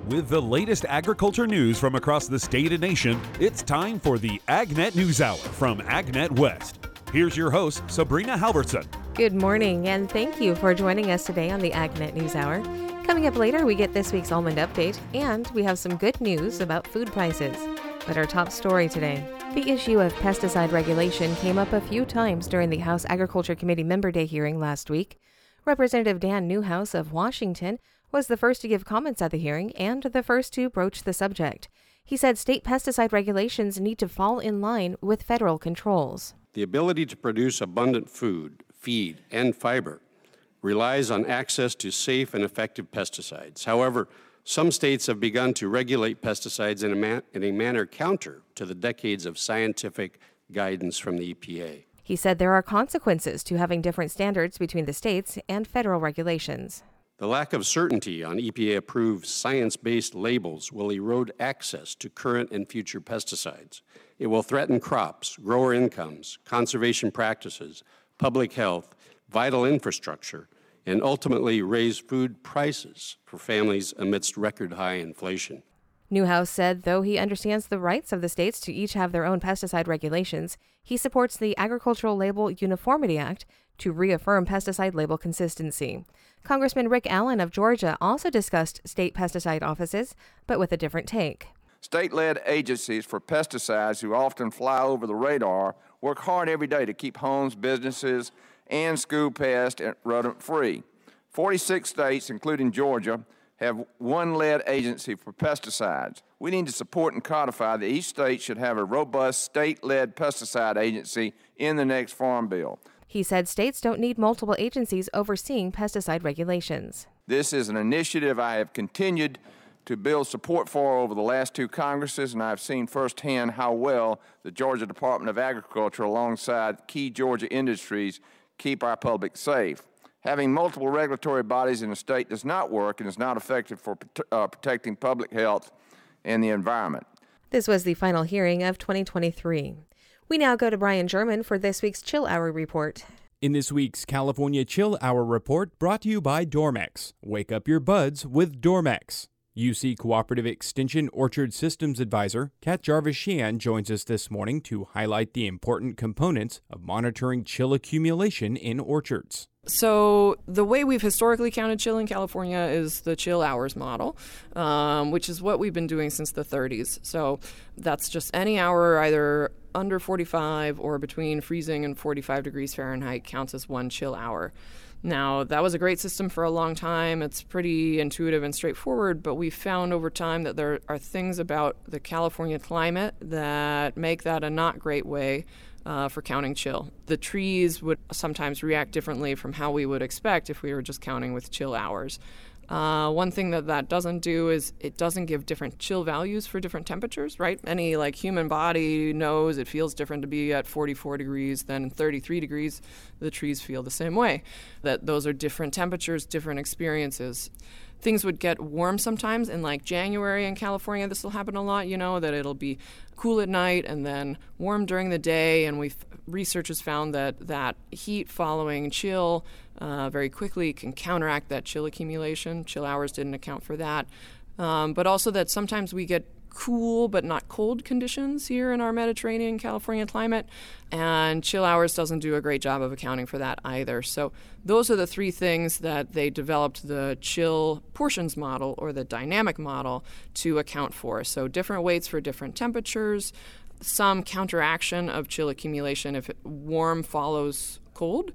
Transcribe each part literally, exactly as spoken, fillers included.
With the latest agriculture news from across the state and nation, it's time for the AgNet News Hour from AgNet West. Here's your host, Sabrina Halverson. Good morning, and thank you for joining us today on the AgNet News Hour. Coming up later, we get this week's almond update, and we have some good news about food prices. But our top story today, the issue of pesticide regulation came up a few times during the House Agriculture Committee Member Day hearing last week. Representative Dan Newhouse of Washington was the first to give comments at the hearing and the first to broach the subject. He said state pesticide regulations need to fall in line with federal controls. The ability to produce abundant food, feed, and fiber relies on access to safe and effective pesticides. However, some states have begun to regulate pesticides in a, man- in a manner counter to the decades of scientific guidance from the E P A. He said there are consequences to having different standards between the states and federal regulations. The lack of certainty on E P A-approved science-based labels will erode access to current and future pesticides. It will threaten crops, grower incomes, conservation practices, public health, vital infrastructure, and ultimately raise food prices for families amidst record-high inflation. Newhouse said though he understands the rights of the states to each have their own pesticide regulations, he supports the Agricultural Label Uniformity Act to reaffirm pesticide label consistency. Congressman Rick Allen of Georgia also discussed state pesticide offices, but with a different take. State-led agencies for pesticides who often fly over the radar work hard every day to keep homes, businesses, and school pest and rodent-free. forty-six states, including Georgia, have one lead agency for pesticides. We need to support and codify that each state should have a robust state-led pesticide agency in the next Farm Bill. He said states don't need multiple agencies overseeing pesticide regulations. This is an initiative I have continued to build support for over the last two Congresses, and I've seen firsthand how well the Georgia Department of Agriculture, alongside key Georgia industries, keep our public safe. Having multiple regulatory bodies in a state does not work and is not effective for uh, protecting public health and the environment. This was the final hearing of twenty twenty-three. We now go to Brian German for this week's Chill Hour report. In this week's California Chill Hour report, brought to you by Dormex. Wake up your buds with Dormex. U C Cooperative Extension Orchard Systems Advisor Kat Jarvis-Sheehan joins us this morning to highlight the important components of monitoring chill accumulation in orchards. So the way we've historically counted chill in California is the chill hours model, um, which is what we've been doing since the thirties. So that's just any hour either under forty-five or between freezing and forty-five degrees Fahrenheit counts as one chill hour. Now, that was a great system for a long time. It's pretty intuitive and straightforward, but we found over time that there are things about the California climate that make that a not great way uh, for counting chill. The trees would sometimes react differently from how we would expect if we were just counting with chill hours. Uh, one thing that that doesn't do is it doesn't give different chill values for different temperatures, right? Any like human body knows it feels different to be at forty-four degrees than thirty-three degrees. The trees feel the same way. That those are different temperatures, different experiences. Things would get warm sometimes in like January in California. This will happen a lot, you know, that it'll be cool at night and then warm during the day. And we've researchers found that that heat following chill uh, very quickly can counteract that chill accumulation. Chill hours didn't account for that. Um, but also that sometimes we get cool but not cold conditions here in our Mediterranean California climate, and chill hours doesn't do a great job of accounting for that either. So those are the three things that they developed the chill portions model or the dynamic model to account for. So different weights for different temperatures, some counteraction of chill accumulation if it warm follows cold,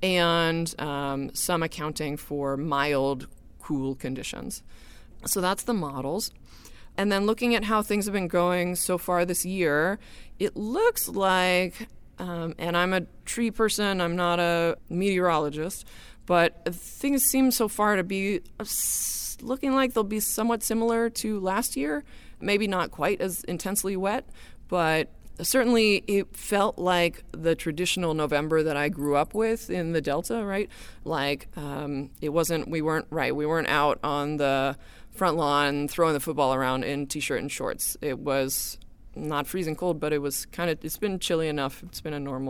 and um, some accounting for mild cool conditions. So that's the models. And then looking at how things have been going so far this year, it looks like, um, and I'm a tree person, I'm not a meteorologist, but things seem so far to be looking like they'll be somewhat similar to last year. Maybe not quite as intensely wet, but certainly it felt like the traditional November that I grew up with in the Delta, right? Like um, it wasn't, we weren't, right, we weren't out on the front lawn throwing the football around in t-shirt and shorts. It was not freezing cold, but it was kind of, it's been chilly enough. It's been a normal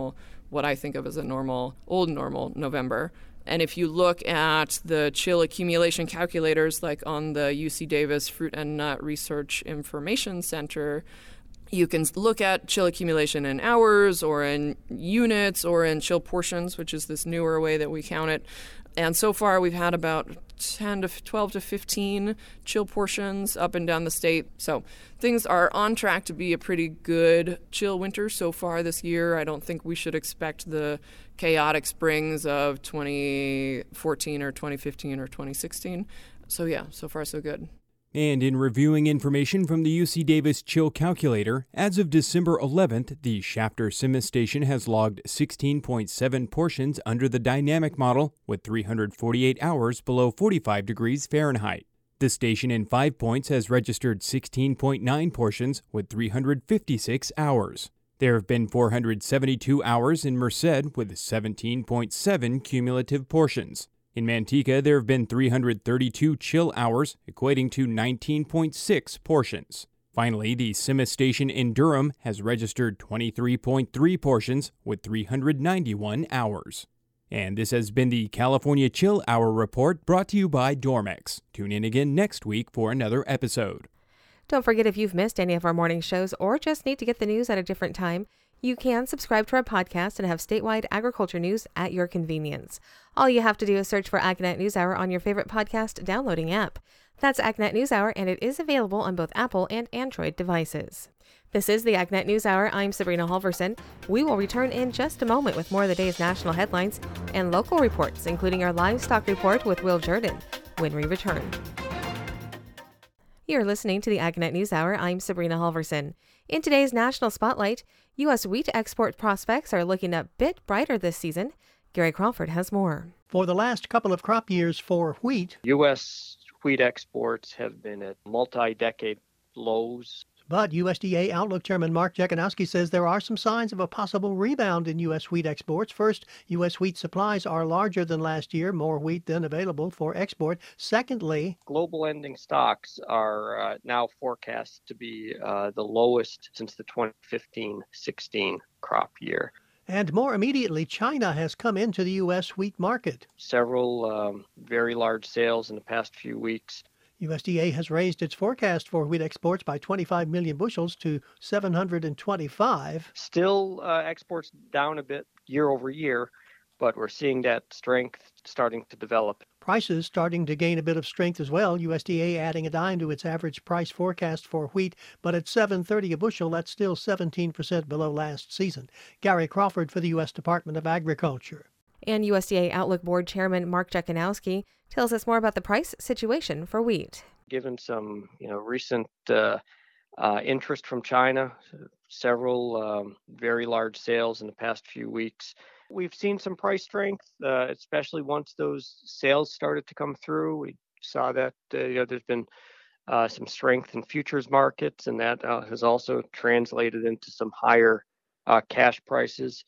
what I think of as a normal, old normal November. And if you look at the chill accumulation calculators, like on the U C Davis Fruit and Nut Research Information Center, you can look at chill accumulation in hours or in units or in chill portions, which is this newer way that we count it. And so far, we've had about ten to twelve to fifteen chill portions up and down the state. So things are on track to be a pretty good chill winter so far this year. I don't think we should expect the chaotic springs of twenty fourteen or twenty fifteen or twenty sixteen. So yeah, so far so good. And in reviewing information from the U C Davis Chill Calculator, as of December eleventh, the Shafter Simmis station has logged sixteen point seven portions under the dynamic model, with three hundred forty-eight hours below forty-five degrees Fahrenheit. The station in Five Points has registered sixteen point nine portions with three hundred fifty-six hours. There have been four hundred seventy-two hours in Merced with seventeen point seven cumulative portions. In Manteca, there have been three hundred thirty-two chill hours, equating to nineteen point six portions. Finally, the Simmis station in Durham has registered twenty-three point three portions with three hundred ninety-one hours. And this has been the California Chill Hour Report, brought to you by Dormex. Tune in again next week for another episode. Don't forget, if you've missed any of our morning shows or just need to get the news at a different time, you can subscribe to our podcast and have statewide agriculture news at your convenience. All you have to do is search for AgNet NewsHour on your favorite podcast downloading app. That's AgNet NewsHour, and it is available on both Apple and Android devices. This is the AgNet NewsHour. I'm Sabrina Halverson. We will return in just a moment with more of the day's national headlines and local reports, including our livestock report with Will Jordan, when we return. You're listening to the AgNet NewsHour. I'm Sabrina Halverson. In today's National Spotlight, U S wheat export prospects are looking a bit brighter this season. Gary Crawford has more. For the last couple of crop years for wheat, U S wheat exports have been at multi-decade lows. But U S D A Outlook Chairman Mark Jekanowski says there are some signs of a possible rebound in U S wheat exports. First, U S wheat supplies are larger than last year, more wheat than available for export. Secondly, global ending stocks are uh, now forecast to be uh, the lowest since the twenty fifteen sixteen crop year. And more immediately, China has come into the U S wheat market. Several um, very large sales in the past few weeks. U S D A has raised its forecast for wheat exports by twenty-five million bushels to seven hundred twenty-five. Still uh, exports down a bit year over year, but we're seeing that strength starting to develop. Prices starting to gain a bit of strength as well. U S D A adding a dime to its average price forecast for wheat, but at seven thirty a bushel, that's still seventeen percent below last season. Gary Crawford for the U S Department of Agriculture. And U S D A Outlook Board Chairman Mark Jekanowski tells us more about the price situation for wheat. Given some, you know, recent uh, uh, interest from China, several um, very large sales in the past few weeks, we've seen some price strength, uh, especially once those sales started to come through. We saw that uh, you know, there's been uh, some strength in futures markets, and that uh, has also translated into some higher uh, cash prices.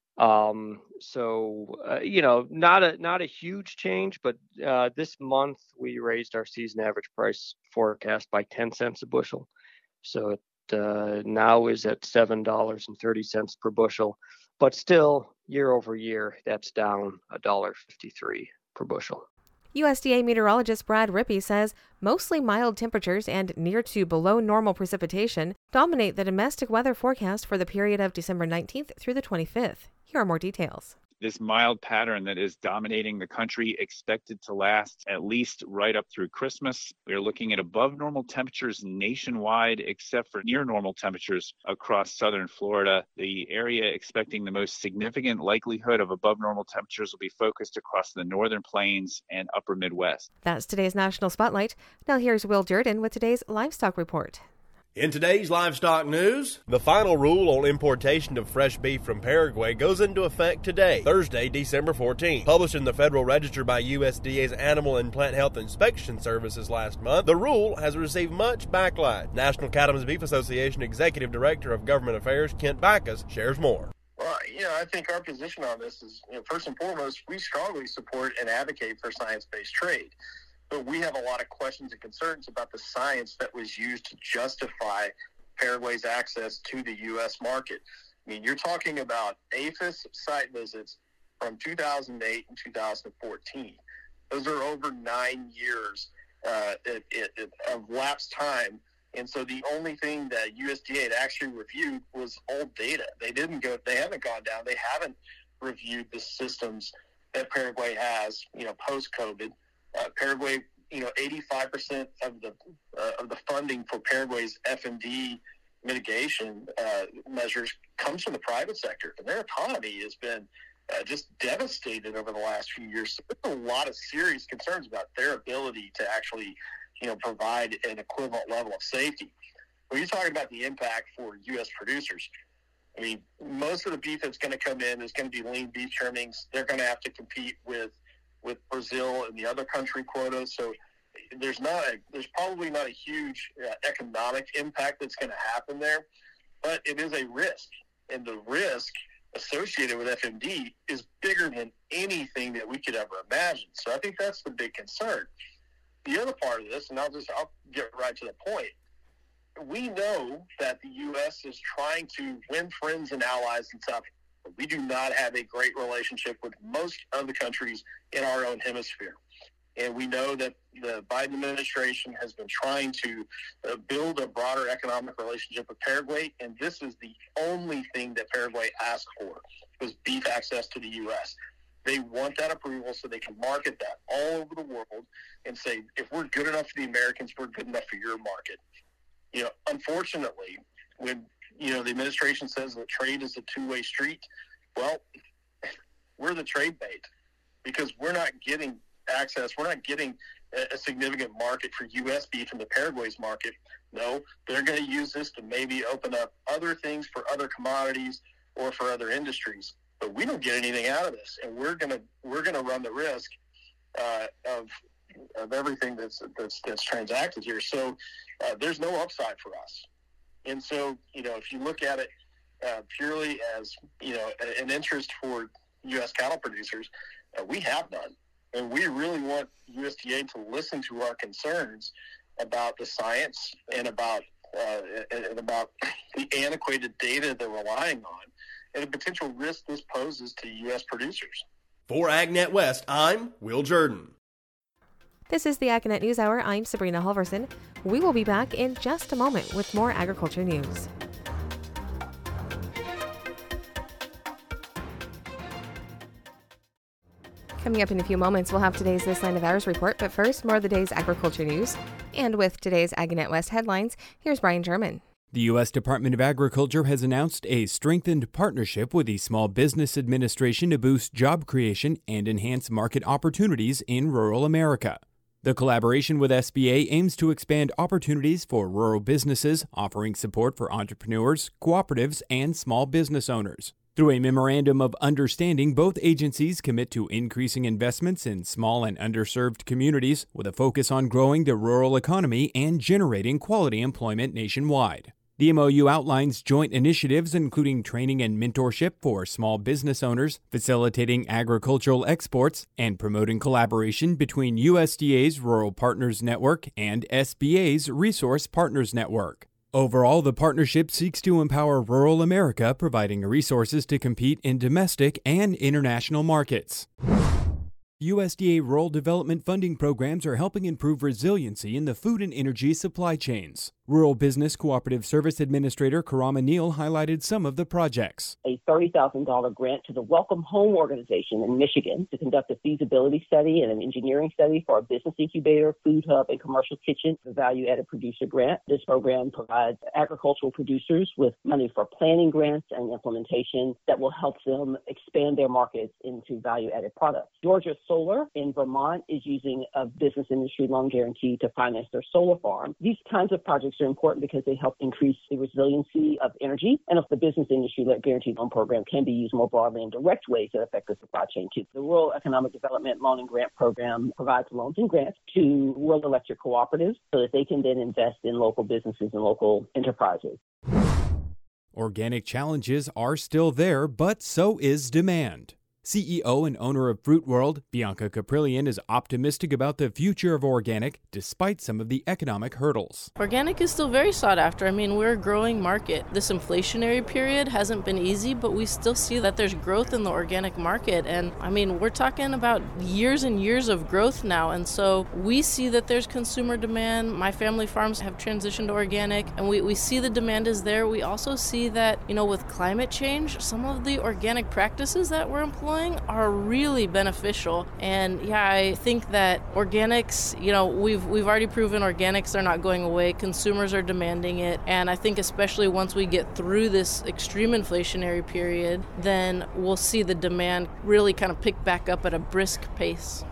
Um, so, uh, you know, not a, not a huge change, but, uh, this month we raised our season average price forecast by ten cents a bushel. So it, uh, now is at seven dollars and thirty cents per bushel, but still year over year, that's down one dollar fifty-three per bushel. U S D A meteorologist Brad Rippey says mostly mild temperatures and near to below normal precipitation dominate the domestic weather forecast for the period of December nineteenth through the twenty-fifth. Here are more details. This mild pattern that is dominating the country expected to last at least right up through Christmas. We are looking at above normal temperatures nationwide, except for near normal temperatures across southern Florida. The area expecting the most significant likelihood of above normal temperatures will be focused across the northern plains and upper Midwest. That's today's National Spotlight. Now here's Will Jordan with today's Livestock Report. In today's livestock news, the final rule on importation of fresh beef from Paraguay goes into effect today, Thursday, December fourteenth. Published in the Federal Register by U S D A's Animal and Plant Health Inspection Services last month, the rule has received much backlash. National Cattlemen's Beef Association Executive Director of Government Affairs, Kent Backus, shares more. Well, you know, I think our position on this is, you know, first and foremost, we strongly support and advocate for science-based trade. But we have a lot of questions and concerns about the science that was used to justify Paraguay's access to the U S market. I mean, you're talking about APHIS site visits from two thousand eight and two thousand fourteen. Those are over nine years uh, it, it, it, of lapsed time. And so the only thing that U S D A had actually reviewed was old data. They didn't go, they haven't gone down. They haven't reviewed the systems that Paraguay has, you know, post-COVID. Uh, Paraguay, you know, eighty-five percent of the uh, of the funding for Paraguay's F M D mitigation uh, measures comes from the private sector, and their economy has been uh, just devastated over the last few years. So there's a lot of serious concerns about their ability to actually, you know, provide an equivalent level of safety. When you're talking about the impact for U S producers, I mean, most of the beef that's going to come in is going to be lean beef trimmings. They're going to have to compete with with Brazil and the other country quotas. So there's not a, there's probably not a huge uh, economic impact that's going to happen there, but it is a risk, and the risk associated with F M D is bigger than anything that we could ever imagine. So I think that's the big concern. The other part of this, and I'll just I'll get right to the point. We know that the U S is trying to win friends and allies in South Africa. We do not have a great relationship with most of the countries in our own hemisphere. And we know that the Biden administration has been trying to uh, build a broader economic relationship with Paraguay, and this is the only thing that Paraguay asked for, was beef access to the U S. They want that approval so they can market that all over the world and say, if we're good enough for the Americans, we're good enough for your market. You know, unfortunately, when, you know, the administration says that trade is a two-way street, well, we're the trade bait because we're not getting access. We're not getting a, a significant market for U S beef in the Paraguay's market. No, they're going to use this to maybe open up other things for other commodities or for other industries. But we don't get anything out of this, and we're going to we're going to run the risk uh, of of everything that's that's that's transacted here. So uh, there's no upside for us. And so, you know, if you look at it uh, purely as, you know, an interest for U S cattle producers, uh, we have none. And we really want U S D A to listen to our concerns about the science and about uh, and about the antiquated data they're relying on and the potential risk this poses to U S producers. For AgNet West, I'm Will Jordan. This is the AgNet News Hour. I'm Sabrina Halverson. We will be back in just a moment with more agriculture news. Coming up in a few moments, we'll have today's This Land of Ours report, but first, more of the day's agriculture news. And with today's AgNet West headlines, here's Brian German. The U S Department of Agriculture has announced a strengthened partnership with the Small Business Administration to boost job creation and enhance market opportunities in rural America. The collaboration with S B A aims to expand opportunities for rural businesses, offering support for entrepreneurs, cooperatives, and small business owners. Through a memorandum of understanding, both agencies commit to increasing investments in small and underserved communities with a focus on growing the rural economy and generating quality employment nationwide. The M O U outlines joint initiatives including training and mentorship for small business owners, facilitating agricultural exports, and promoting collaboration between U S D A's Rural Partners Network and S B A's Resource Partners Network. Overall, the partnership seeks to empower rural America, providing resources to compete in domestic and international markets. U S D A rural development funding programs are helping improve resiliency in the food and energy supply chains. Rural Business Cooperative Service Administrator Karama Neal highlighted some of the projects. A thirty thousand dollars grant to the Welcome Home organization in Michigan to conduct a feasibility study and an engineering study for a business incubator, food hub, and commercial kitchen, the value-added producer grant. This program provides agricultural producers with money for planning grants and implementation that will help them expand their markets into value-added products. Georgia Solar in Vermont is using a business industry loan guarantee to finance their solar farm. These kinds of projects are important because they help increase the resiliency of energy, and if the business industry guaranteed loan program can be used more broadly in direct ways that affect the supply chain too. The Rural Economic Development Loan and Grant Program provides loans and grants to rural electric cooperatives so that they can then invest in local businesses and local enterprises. Organic challenges are still there, but so is demand. C E O and owner of Fruit World, Bianca Caprillion, is optimistic about the future of organic despite some of the economic hurdles. Organic is still very sought after. I mean, we're a growing market. This inflationary period hasn't been easy, but we still see that there's growth in the organic market. And I mean, we're talking about years and years of growth now. And so we see that there's consumer demand. My family farms have transitioned to organic, and we, we see the demand is there. We also see that, you know, with climate change, some of the organic practices that we're employing are really beneficial. And yeah, I think that organics, you know, we've we've already proven organics are not going away. Consumers are demanding it. And I think especially once we get through this extreme inflationary period, then we'll see the demand really kind of pick back up at a brisk pace.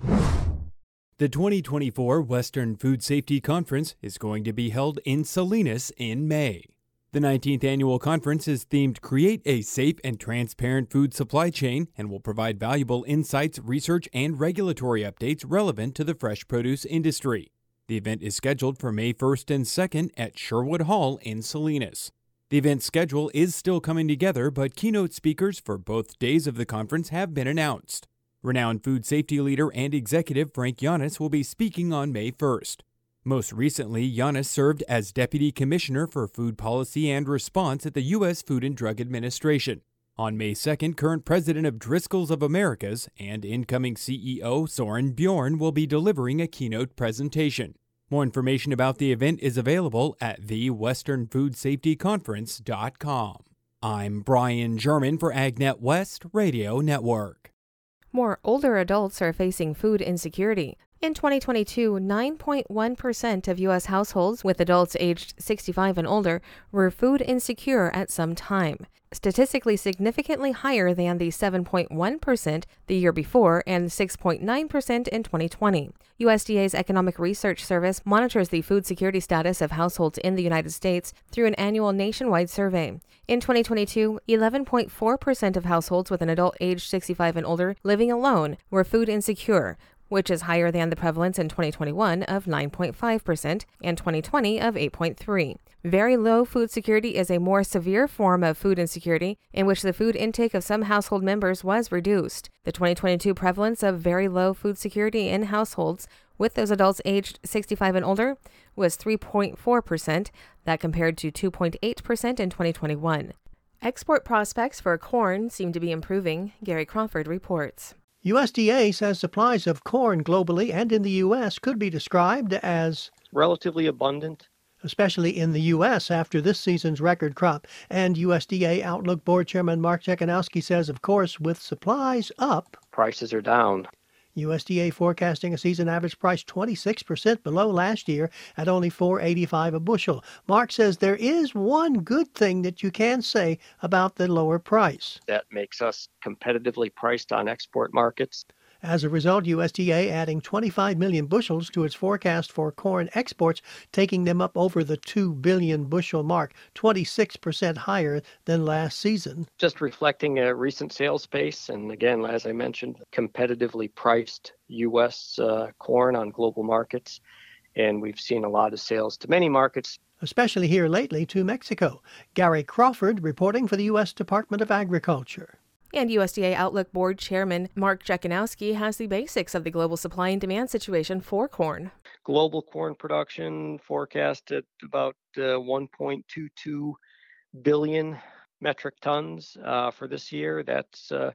The twenty twenty-four Western Food Safety Conference is going to be held in Salinas in May. The nineteenth annual conference is themed Create a Safe and Transparent Food Supply Chain and will provide valuable insights, research, and regulatory updates relevant to the fresh produce industry. The event is scheduled for May first and second at Sherwood Hall in Salinas. The event schedule is still coming together, but keynote speakers for both days of the conference have been announced. Renowned food safety leader and executive Frank Yiannas will be speaking on May first. Most recently, Yiannas served as Deputy Commissioner for Food Policy and Response at the U S Food and Drug Administration. On May second, current president of Driscoll's of Americas and incoming C E O Soren Bjorn will be delivering a keynote presentation. More information about the event is available at the western food safety conference dot com. I'm Brian German for AgNet West Radio Network. More older adults are facing food insecurity. In twenty twenty-two, nine point one percent of U S households with adults aged sixty-five and older were food insecure at some time, statistically significantly higher than the seven point one percent the year before and six point nine percent in twenty twenty. U S D A's Economic Research Service monitors the food security status of households in the United States through an annual nationwide survey. In twenty twenty-two, eleven point four percent of households with an adult aged sixty-five and older living alone were food insecure, which is higher than the prevalence in twenty twenty-one of nine point five percent and twenty twenty of eight point three percent. Very low food security is a more severe form of food insecurity in which the food intake of some household members was reduced. The twenty twenty-two prevalence of very low food security in households with those adults aged sixty-five and older was three point four percent. That compared to two point eight percent in twenty twenty-one. Export prospects for corn seem to be improving, Gary Crawford reports. U S D A says supplies of corn globally and in the U S could be described as relatively abundant, especially in the U S after this season's record crop. And U S D A Outlook Board Chairman Mark Jekanowski says, of course, with supplies up, prices are down. U S D A forecasting a season average price twenty-six percent below last year at only four dollars and eighty-five cents a bushel. Mark says there is one good thing that you can say about the lower price. That makes us competitively priced on export markets. As a result, U S D A adding twenty-five million bushels to its forecast for corn exports, taking them up over the two billion bushel mark, twenty-six percent higher than last season. Just reflecting a recent sales pace, and again, as I mentioned, competitively priced U S uh, corn on global markets. And we've seen a lot of sales to many markets, especially here lately to Mexico. Gary Crawford reporting for the U S Department of Agriculture. And U S D A Outlook Board Chairman Mark Jekanowski has the basics of the global supply and demand situation for corn. Global corn production forecast at about uh, one point two two billion metric tons uh, for this year. That's uh,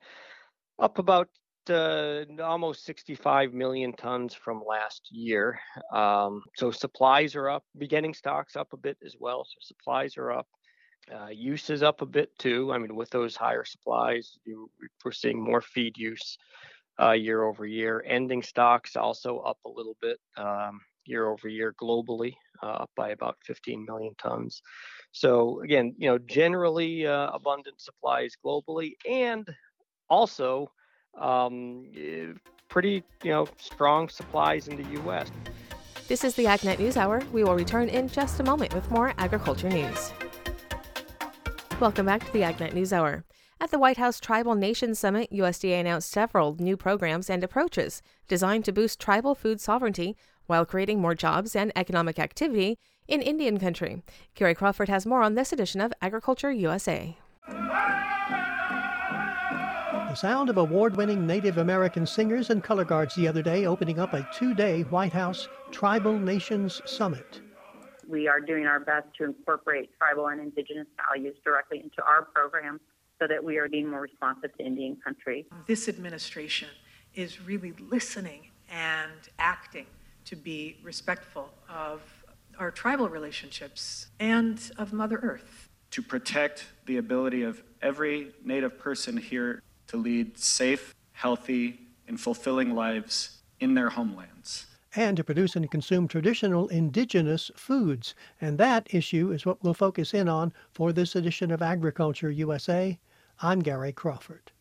up about uh, almost sixty-five million tons from last year. Um, so supplies are up, beginning stocks up a bit as well. So supplies are up. Uh, use is up a bit too. I mean, with those higher supplies, you, we're seeing more feed use uh, year over year. Ending stocks also up a little bit um, year over year globally, uh, up by about fifteen million tons. So again, you know, generally uh, abundant supplies globally, and also um, pretty, you know, strong supplies in the U S. This is the AgNet News Hour. We will return in just a moment with more agriculture news. Welcome back to the AgNet News Hour. At the White House Tribal Nations Summit, U S D A announced several new programs and approaches designed to boost tribal food sovereignty while creating more jobs and economic activity in Indian country. Gary Crawford has more on this edition of Agriculture U S A. The sound of award-winning Native American singers and color guards the other day opening up a two-day White House Tribal Nations Summit. We are doing our best to incorporate tribal and indigenous values directly into our program so that we are being more responsive to Indian country. This administration is really listening and acting to be respectful of our tribal relationships and of Mother Earth. To protect the ability of every Native person here to lead safe, healthy, and fulfilling lives in their homelands. And to produce and consume traditional indigenous foods. And that issue is what we'll focus in on for this edition of Agriculture U S A. I'm Gary Crawford.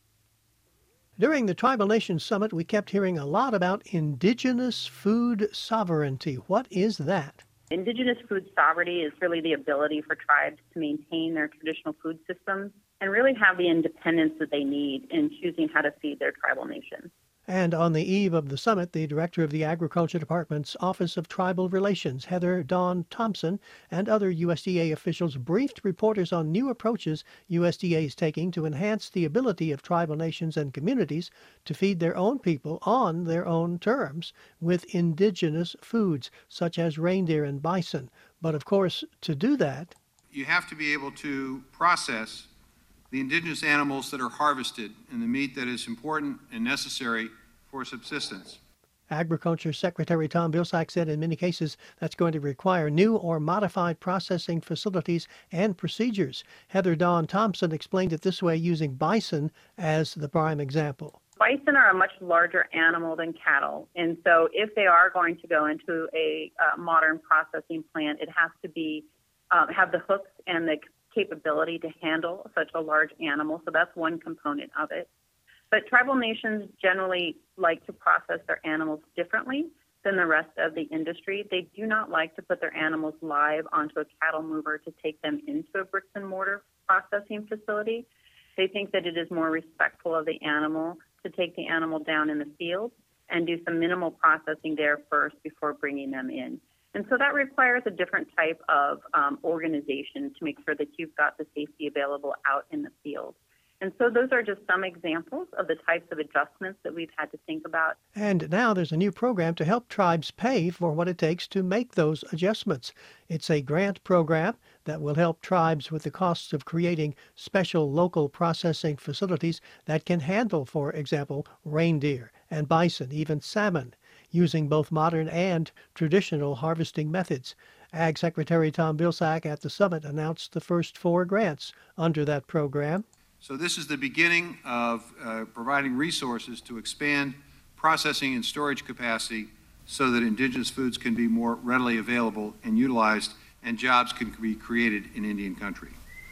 During the Tribal Nations Summit, we kept hearing a lot about indigenous food sovereignty. What is that? Indigenous food sovereignty is really the ability for tribes to maintain their traditional food systems and really have the independence that they need in choosing how to feed their tribal nation. And on the eve of the summit, the director of the Agriculture Department's Office of Tribal Relations, Heather Dawn Thompson, and other U S D A officials briefed reporters on new approaches U S D A is taking to enhance the ability of tribal nations and communities to feed their own people on their own terms with indigenous foods, such as reindeer and bison. But of course, to do that, you have to be able to process the indigenous animals that are harvested and the meat that is important and necessary for subsistence. Agriculture Secretary Tom Vilsack said in many cases that's going to require new or modified processing facilities and procedures. Heather Dawn Thompson explained it this way using bison as the prime example. Bison are a much larger animal than cattle, and so if they are going to go into a uh, modern processing plant, it has to be um, have the hooks and the capability to handle such a large animal, so that's one component of it. But tribal nations generally like to process their animals differently than the rest of the industry. They do not like to put their animals live onto a cattle mover to take them into a bricks and mortar processing facility. They think that it is more respectful of the animal to take the animal down in the field and do some minimal processing there first before bringing them in. And so that requires a different type of um, organization to make sure that you've got the safety available out in the field. And so those are just some examples of the types of adjustments that we've had to think about. And now there's a new program to help tribes pay for what it takes to make those adjustments. It's a grant program that will help tribes with the costs of creating special local processing facilities that can handle, for example, reindeer and bison, even salmon, using both modern and traditional harvesting methods. Ag Secretary Tom Vilsack at the summit announced the first four grants under that program. So this is the beginning of uh, providing resources to expand processing and storage capacity so that indigenous foods can be more readily available and utilized and jobs can be created in Indian country.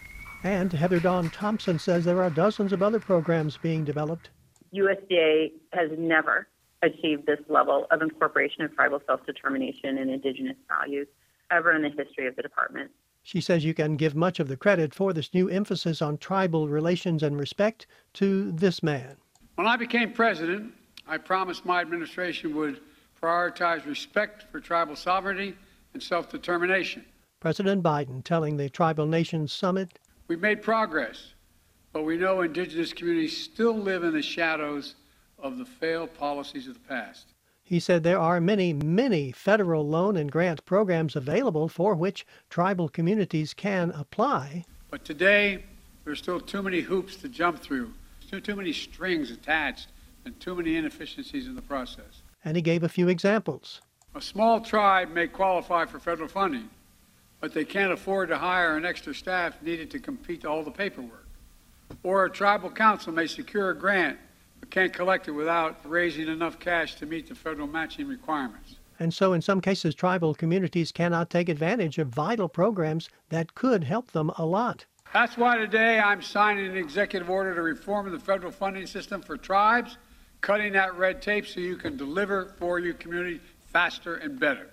And Heather Dawn Thompson says there are dozens of other programs being developed. U S D A has never achieved this level of incorporation of tribal self-determination and indigenous values ever in the history of the department. She says you can give much of the credit for this new emphasis on tribal relations and respect to this man. When I became president, I promised my administration would prioritize respect for tribal sovereignty and self-determination. President Biden telling the Tribal Nations Summit, "We've made progress, but we know indigenous communities still live in the shadows of the failed policies of the past." He said there are many, many federal loan and grant programs available for which tribal communities can apply. But today, there's still too many hoops to jump through, too, too many strings attached, and too many inefficiencies in the process. And he gave a few examples. A small tribe may qualify for federal funding, but they can't afford to hire an extra staff needed to complete all the paperwork. Or a tribal council may secure a grant but can't collect it without raising enough cash to meet the federal matching requirements. And so in some cases, tribal communities cannot take advantage of vital programs that could help them a lot. That's why today I'm signing an executive order to reform the federal funding system for tribes, cutting that red tape so you can deliver for your community faster and better.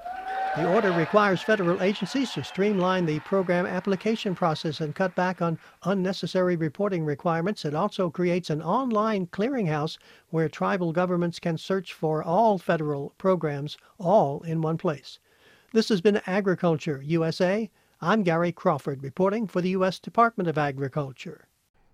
The order requires federal agencies to streamline the program application process and cut back on unnecessary reporting requirements. It also creates an online clearinghouse where tribal governments can search for all federal programs, all in one place. This has been Agriculture U S A. I'm Gary Crawford reporting for the U S Department of Agriculture.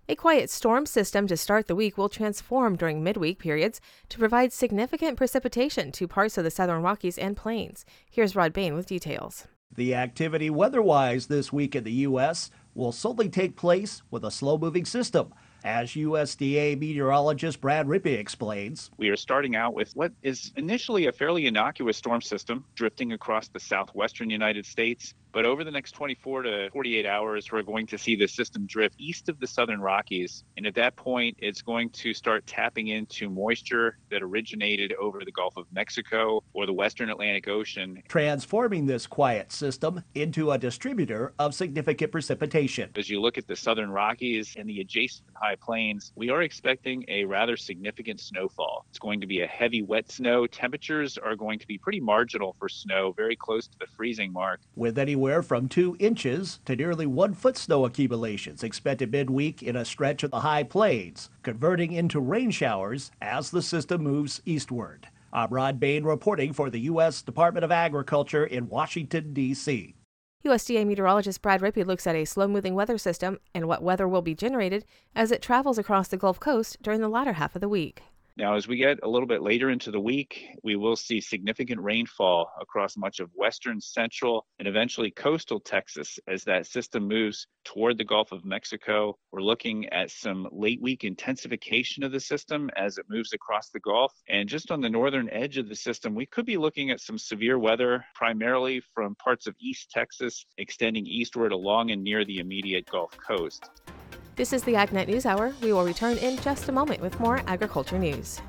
A quiet storm system to start the week will transform during midweek periods to provide significant precipitation to parts of the southern Rockies and Plains. Here's Rod Bain with details. The activity weather-wise this week in the U S will solely take place with a slow-moving system. As U S D A meteorologist Brad Rippey explains, we are starting out with what is initially a fairly innocuous storm system drifting across the southwestern United States. But over the next twenty-four to forty-eight hours, we're going to see the system drift east of the southern Rockies. And at that point, it's going to start tapping into moisture that originated over the Gulf of Mexico or the western Atlantic Ocean, transforming this quiet system into a distributor of significant precipitation. As you look at the southern Rockies and the adjacent high plains, we are expecting a rather significant snowfall. It's going to be a heavy, wet snow. Temperatures are going to be pretty marginal for snow, very close to the freezing mark. With any Anywhere from two inches to nearly one foot snow accumulations expected midweek in a stretch of the high plains, converting into rain showers as the system moves eastward. I'm Rod Bain reporting for the U S Department of Agriculture in Washington, D C U S D A meteorologist Brad Rippey looks at a slow-moving weather system and what weather will be generated as it travels across the Gulf Coast during the latter half of the week. Now, as we get a little bit later into the week, we will see significant rainfall across much of western, central, and eventually coastal Texas as that system moves toward the Gulf of Mexico. We're looking at some late week intensification of the system as it moves across the Gulf. And just on the northern edge of the system, we could be looking at some severe weather, primarily from parts of East Texas, extending eastward along and near the immediate Gulf Coast. This is the AgNet News Hour. We will return in just a moment with more agriculture news.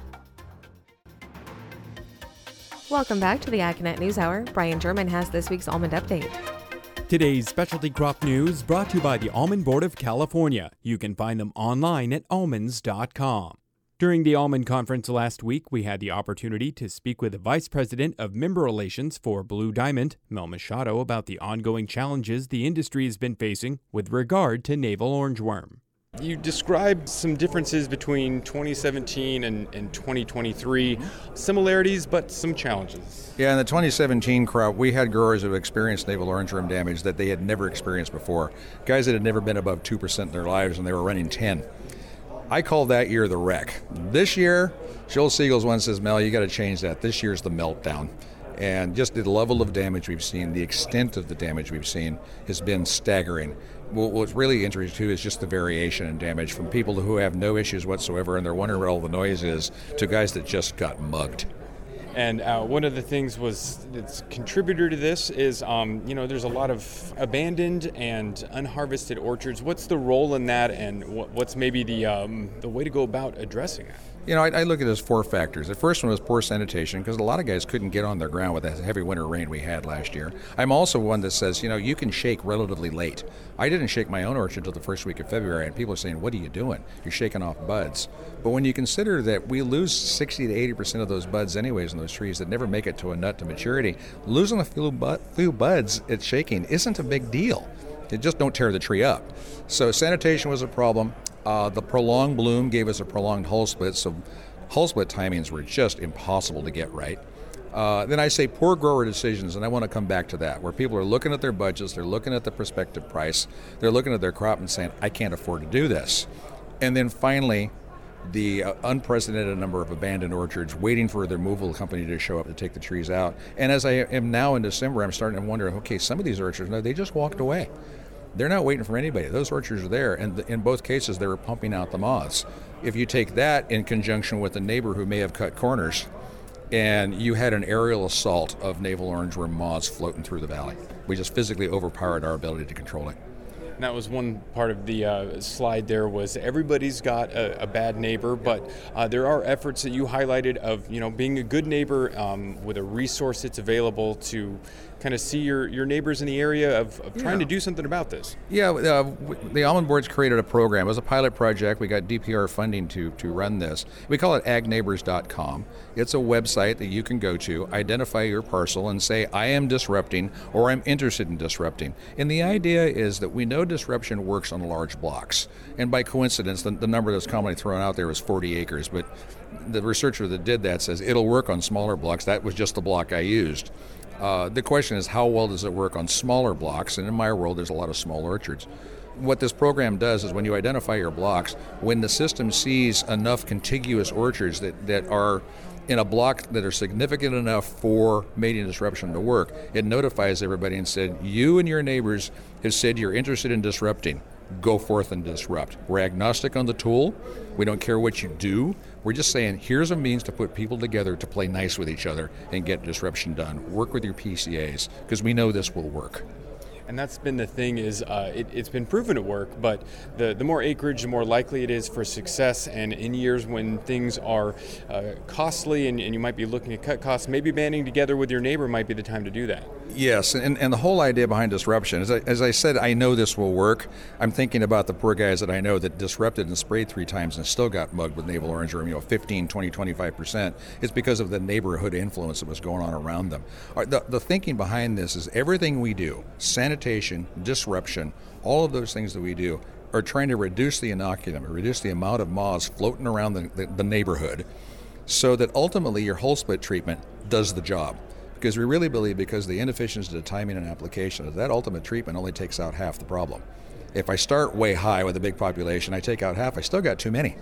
Welcome back to the AgNet News Hour. Brian German has this week's almond update. Today's specialty crop news brought to you by the Almond Board of California. You can find them online at almonds dot com. During the Almond Conference last week, we had the opportunity to speak with the Vice President of Member Relations for Blue Diamond, Mel Machado, about the ongoing challenges the industry has been facing with regard to navel orangewworm. You described some differences between twenty seventeen and, and twenty twenty-three, similarities but some challenges. Yeah, in the twenty seventeen crop, we had growers who experienced navel orangewworm damage that they had never experienced before. Guys that had never been above two percent in their lives and they were running ten. I called that year the wreck. This year, Joel Siegel's one says, Mel, you got to change that. This year's the meltdown. And just the level of damage we've seen, the extent of the damage we've seen has been staggering. What's really interesting, too, is just the variation in damage from people who have no issues whatsoever and they're wondering what all the noise is to guys that just got mugged. And uh, one of the things was that's contributor to this is, um, you know, there's a lot of abandoned and unharvested orchards. What's the role in that, and what, what's maybe the um, the way to go about addressing it? You know, I, I look at it as four factors. The first one was poor sanitation, because a lot of guys couldn't get on their ground with that heavy winter rain we had last year. I'm also one that says, you know, you can shake relatively late. I didn't shake my own orchard until the first week of February, and people are saying, what are you doing? You're shaking off buds. But when you consider that we lose sixty to eighty percent of those buds anyways in those trees that never make it to a nut to maturity, losing a few, bu- few buds at shaking isn't a big deal. It just don't tear the tree up. So sanitation was a problem. Uh, the prolonged bloom gave us a prolonged hull split, so hull split timings were just impossible to get right. Uh, then I say poor grower decisions, and I want to come back to that, where people are looking at their budgets, they're looking at the prospective price, they're looking at their crop and saying, I can't afford to do this. And then finally, the uh, unprecedented number of abandoned orchards waiting for the removal company to show up to take the trees out. And as I am now in December, I'm starting to wonder, okay, some of these orchards, no, they just walked away. They're not waiting for anybody. Those orchards are there, and in both cases, they were pumping out the moths. If you take that in conjunction with a neighbor who may have cut corners, and you had an aerial assault of navel orangewworm moths floating through the valley, we just physically overpowered our ability to control it. And that was one part of the uh, slide there, was everybody's got a, a bad neighbor, but uh, there are efforts that you highlighted of, you know, being a good neighbor um, with a resource that's available to kind of see your, your neighbors in the area of, of trying Yeah. to do something about this. Yeah, uh, w- the Almond Board's created a program. It was a pilot project. We got D P R funding to, to run this. We call it ag neighbors dot com. It's a website that you can go to, identify your parcel, and say, I am disrupting, or I'm interested in disrupting. And the idea is that we know disruption works on large blocks. And by coincidence, the, the number that's commonly thrown out there is forty acres, but the researcher that did that says it'll work on smaller blocks. That was just the block I used. Uh, the question is, how well does it work on smaller blocks? And in my world, there's a lot of small orchards. what this program does is when you identify your blocks, when the system sees enough contiguous orchards that, that are in a block that are significant enough for mating disruption to work, it notifies everybody and said, you and your neighbors have said you're interested in disrupting. Go forth and disrupt. We're agnostic on the tool. We don't care what you do. We're just saying, here's a means to put people together to play nice with each other and get disruption done. Work with your P C As, because we know this will work. And that's been the thing is uh, it, it's been proven to work, but the, the more acreage, the more likely it is for success. And in years when things are uh, costly and, and you might be looking to cut costs, maybe banding together with your neighbor might be the time to do that. Yes, and, and the whole idea behind disruption, as I, as I said, I know this will work. I'm thinking about the poor guys that I know that disrupted and sprayed three times and still got mugged with navel orange worm, you know, fifteen, twenty, twenty-five percent. It's because of the neighborhood influence that was going on around them. The, the thinking behind this is everything we do, sanitation, disruption, all of those things that we do are trying to reduce the inoculum, reduce the amount of moths floating around the, the, the neighborhood so that ultimately your whole split treatment does the job. Because we really believe, because the inefficiency of the timing and application, that ultimate treatment only takes out half the problem. If I start way high with a big population, I take out half, I still got too many.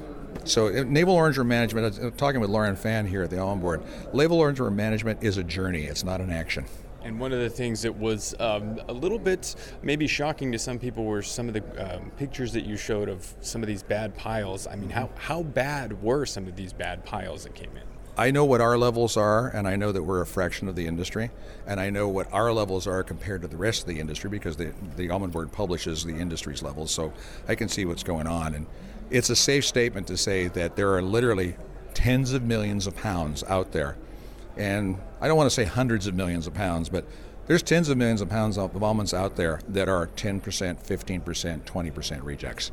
So navel orange worm management, I'm talking with Lauren Fan here at the Almond Board, navel orange worm management is a journey, it's not an action. And one of the things that was um, a little bit maybe shocking to some people were some of the um, pictures that you showed of some of these bad piles. I mean, how, how bad were some of these bad piles that came in? I know what our levels are, and I know that we're a fraction of the industry, and I know what our levels are compared to the rest of the industry, because the, the Almond Board publishes the industry's levels, so I can see what's going on. And it's a safe statement to say that there are literally tens of millions of pounds out there. And I don't want to say hundreds of millions of pounds, but there's tens of millions of pounds of almonds out there that are ten percent, fifteen percent, twenty percent rejects.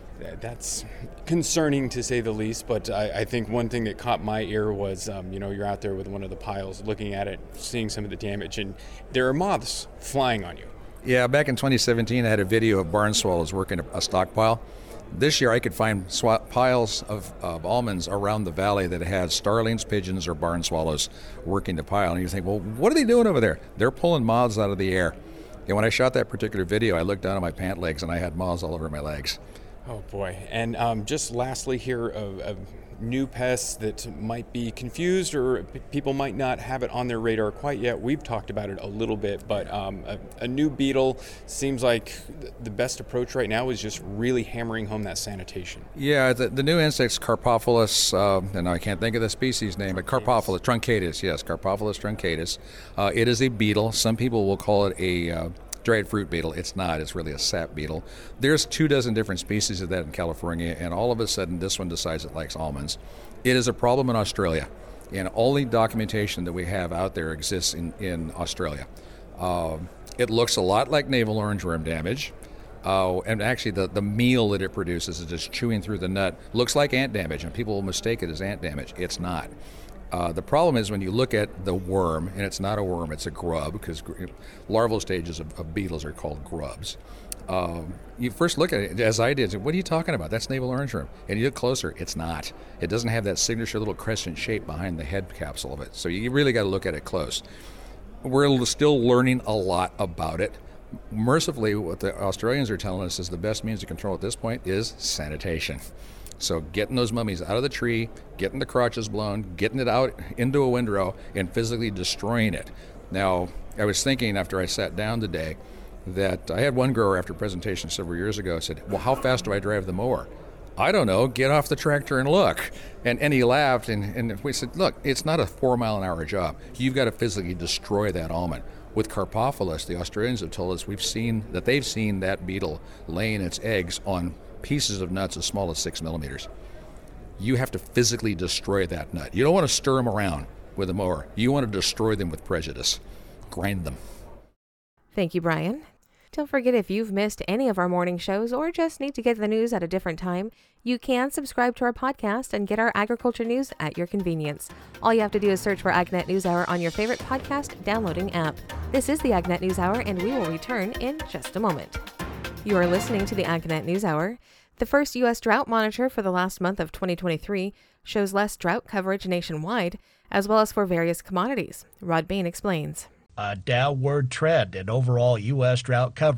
That's concerning to say the least, but I, I think one thing that caught my ear was, um, you know, you're out there with one of the piles looking at it, seeing some of the damage, and there are moths flying on you. Yeah, back in twenty seventeen, I had a video of barn swallows working a stockpile. This year, I could find sw- piles of, of almonds around the valley that had starlings, pigeons, or barn swallows working the pile. And you think, well, what are they doing over there? They're pulling moths out of the air. And when I shot that particular video, I looked down at my pant legs, and I had moths all over my legs. Oh, boy. And um, just lastly here, a, a new pest that might be confused or p- people might not have it on their radar quite yet. We've talked about it a little bit, but um, a, a new beetle seems like the best approach right now is just really hammering home that sanitation. Yeah, the, the new insect's Carpophilus, uh, and I can't think of the species name, but Carpophilus truncatus, yes, Carpophilus truncatus. Uh, it is a beetle. Some people will call it a uh, dried fruit beetle. It's not. It's really a sap beetle. There's two dozen different species of that in California, and all of a sudden this one decides it likes almonds. It is a problem in Australia, and all the documentation that we have out there exists in, in Australia. Uh, it looks a lot like navel orange worm damage, uh, and actually the, the meal that it produces is just chewing through the nut. Looks like ant damage, and people will mistake it as ant damage. It's not. Uh, the problem is when you look at the worm, and it's not a worm, it's a grub, because larval stages of, of beetles are called grubs. Um, you first look at it, as I did, what are you talking about? That's navel orange worm. And you look closer, it's not. It doesn't have that signature little crescent shape behind the head capsule of it. So you really got to look at it close. We're still learning a lot about it. Mercifully, what the Australians are telling us is the best means to control at this point is sanitation. So getting those mummies out of the tree, getting the crotches blown, getting it out into a windrow, and physically destroying it. Now, I was thinking after I sat down today that I had one grower after a presentation several years ago said, well, how fast do I drive the mower? I don't know, get off the tractor and look. And and he laughed, and, and we said, look, it's not a four mile an hour job. You've got to physically destroy that almond. With Carpophilus, the Australians have told us we've seen that they've seen that beetle laying its eggs on pieces of nuts as small as six millimeters. You have to physically destroy that nut. You don't want to stir them around with a mower. You want to destroy them with prejudice. Grind them. Thank you, Brian. Don't forget, if you've missed any of our morning shows or just need to get the news at a different time, you can subscribe to our podcast and get our agriculture news at your convenience. All you have to do is search for AgNet News Hour on your favorite podcast downloading app. This is the AgNet News Hour, and we will return in just a moment. You are listening to the AgNet News Hour. The first U S drought monitor for the last month of twenty twenty-three shows less drought coverage nationwide, as well as for various commodities. Rod Bain explains. A downward trend in overall U S drought coverage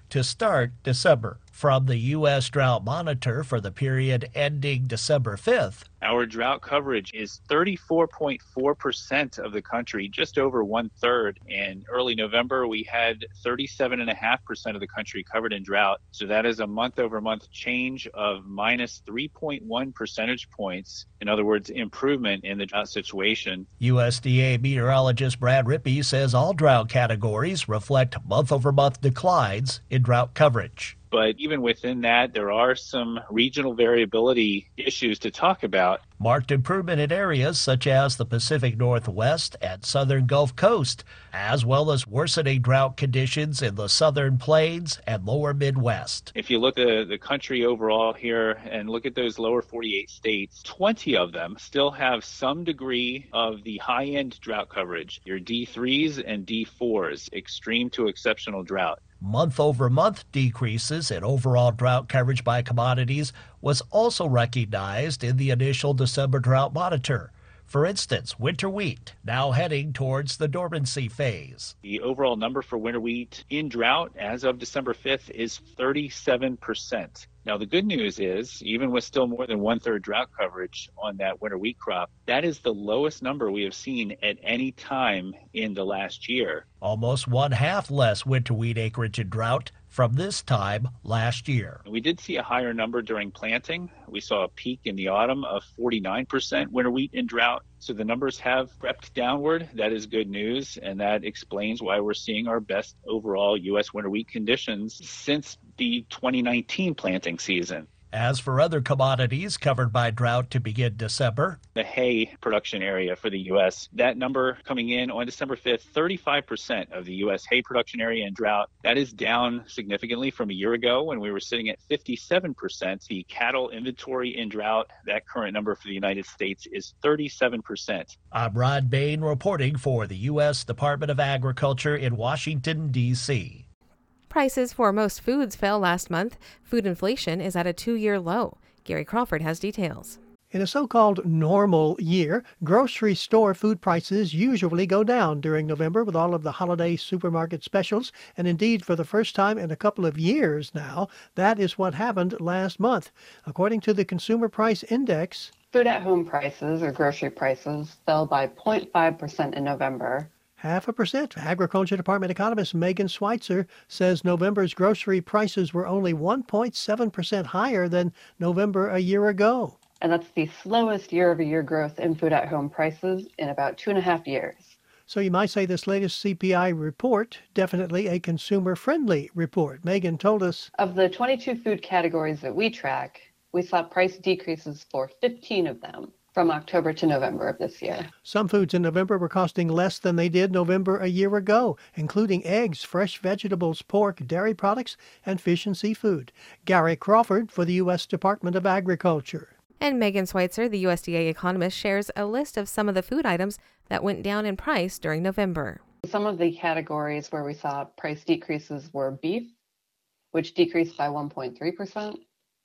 to start December. From the U S Drought Monitor for the period ending December fifth, our drought coverage is thirty-four point four percent of the country, just over one-third. In early November, we had thirty-seven point five percent of the country covered in drought. So that is a month-over-month change of minus three point one percentage points. In other words, improvement in the drought situation. U S D A meteorologist Brad Rippey says all drought categories reflect month-over-month declines in drought coverage. But even within that, there are some regional variability issues to talk about. Marked improvement in areas such as the Pacific Northwest and southern Gulf Coast, as well as worsening drought conditions in the southern plains and lower Midwest. If you look at the country overall here and look at those lower forty-eight states, twenty of them still have some degree of the high-end drought coverage. Your D threes and D fours, extreme to exceptional drought. Month-over-month decreases in overall drought coverage by commodities was also recognized in the initial December drought monitor. For instance, winter wheat now heading towards the dormancy phase. The overall number for winter wheat in drought as of December fifth is thirty-seven percent. Now, the good news is, even with still more than one-third drought coverage on that winter wheat crop, that is the lowest number we have seen at any time in the last year. Almost one-half less winter wheat acreage in drought from this time last year. We did see a higher number during planting. We saw a peak in the autumn of forty-nine percent winter wheat in drought. So the numbers have crept downward. That is good news, and that explains why we're seeing our best overall U S winter wheat conditions since the twenty nineteen planting season. As for other commodities covered by drought to begin December, the hay production area for the U S, that number coming in on December fifth, thirty-five percent of the U S hay production area in drought. That is down significantly from a year ago when we were sitting at fifty-seven percent. The cattle inventory in drought, that current number for the United States is thirty-seven percent. I'm Ron Bain reporting for the U S Department of Agriculture in Washington, D C Prices for most foods fell last month. Food inflation is at a two-year low. Gary Crawford has details. In a so-called normal year, grocery store food prices usually go down during November with all of the holiday supermarket specials. And indeed, for the first time in a couple of years now, that is what happened last month. According to the Consumer Price Index, food at home prices or grocery prices fell by zero point five percent in November. Half a percent. Agriculture Department economist Megan Schweitzer says November's grocery prices were only one point seven percent higher than November a year ago. And that's the slowest year-over-year growth in food-at-home prices in about two and a half years. So you might say this latest C P I report, definitely a consumer-friendly report. Megan told us, of the twenty-two food categories that we track, we saw price decreases for fifteen of them from October to November of this year. Some foods in November were costing less than they did November a year ago, including eggs, fresh vegetables, pork, dairy products, and fish and seafood. Gary Crawford for the U S Department of Agriculture. And Megan Schweitzer, the U S D A economist, shares a list of some of the food items that went down in price during November. Some of the categories where we saw price decreases were beef, which decreased by one point three percent.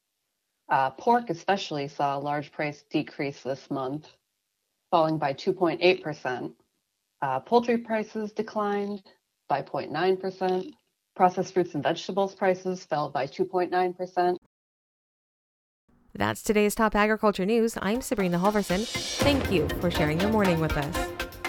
Uh, pork especially saw a large price decrease this month, falling by two point eight percent. Uh, poultry prices declined by zero point nine percent. Processed fruits and vegetables prices fell by two point nine percent. That's today's top agriculture news. I'm Sabrina Halverson. Thank you for sharing your morning with us.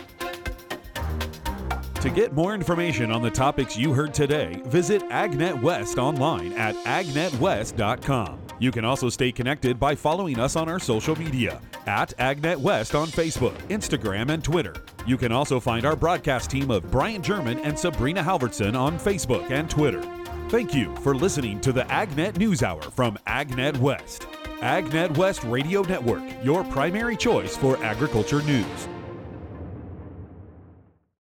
To get more information on the topics you heard today, visit AgNet West online at agnet west dot com. You can also stay connected by following us on our social media at AgNet West on Facebook, Instagram, and Twitter. You can also find our broadcast team of Brian German and Sabrina Halverson on Facebook and Twitter. Thank you for listening to the AgNet News Hour from AgNet West. AgNet West Radio Network, your primary choice for agriculture news.